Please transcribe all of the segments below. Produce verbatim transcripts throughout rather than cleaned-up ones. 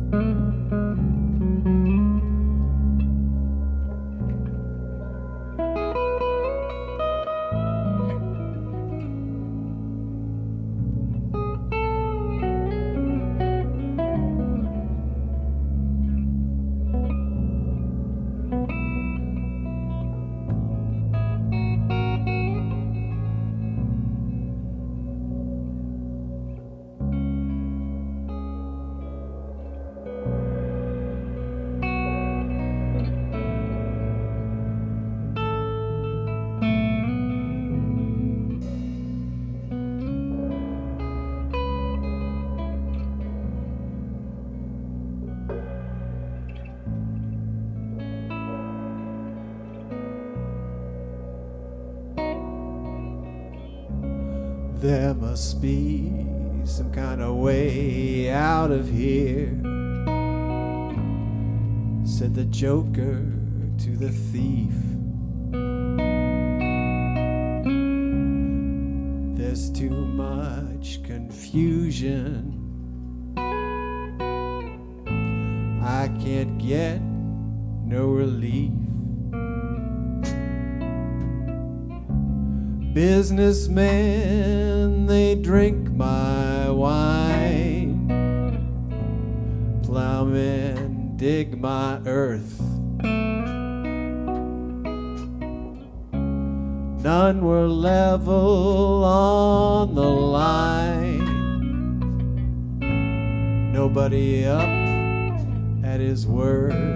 There must be some kind of way out of here, said the joker to the thief. There's too much confusion, I can't get no relief. Businessmen, they drink my wine. Plowmen dig my earth. None were level on the line. Nobody up at his word.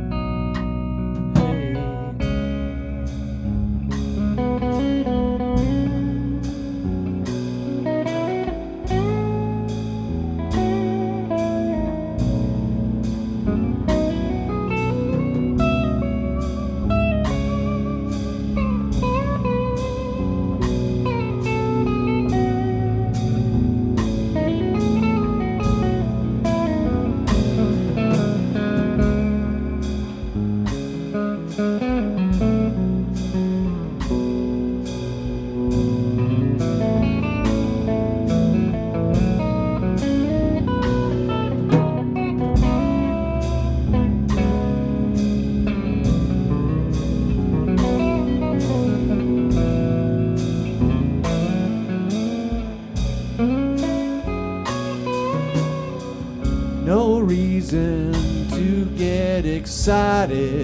No reason to get excited.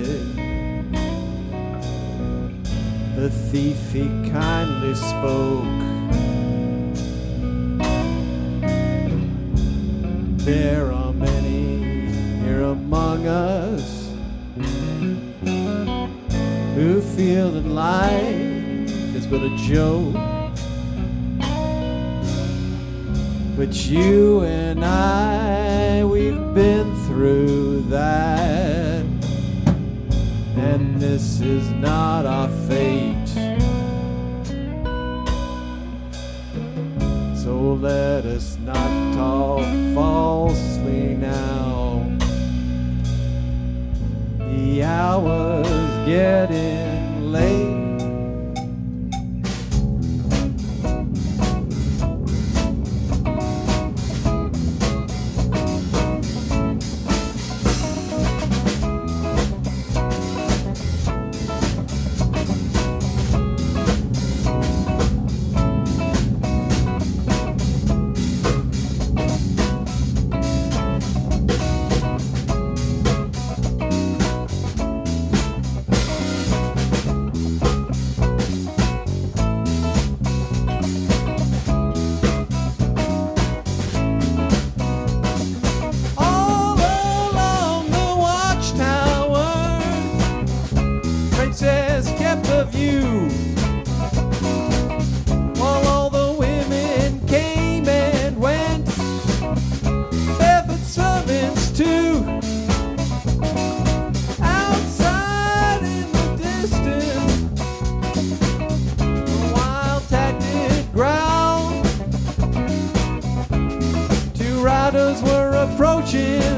The thief, he kindly spoke. There are many here among us who feel that life is but a joke. But you and I, we've been through that, and this is not our fate. So let us not talk falsely now. The hour's getting late. Kept a view while all the women came and went, barefoot servants too. Outside in the distance, a wild tactic ground. Two riders were approaching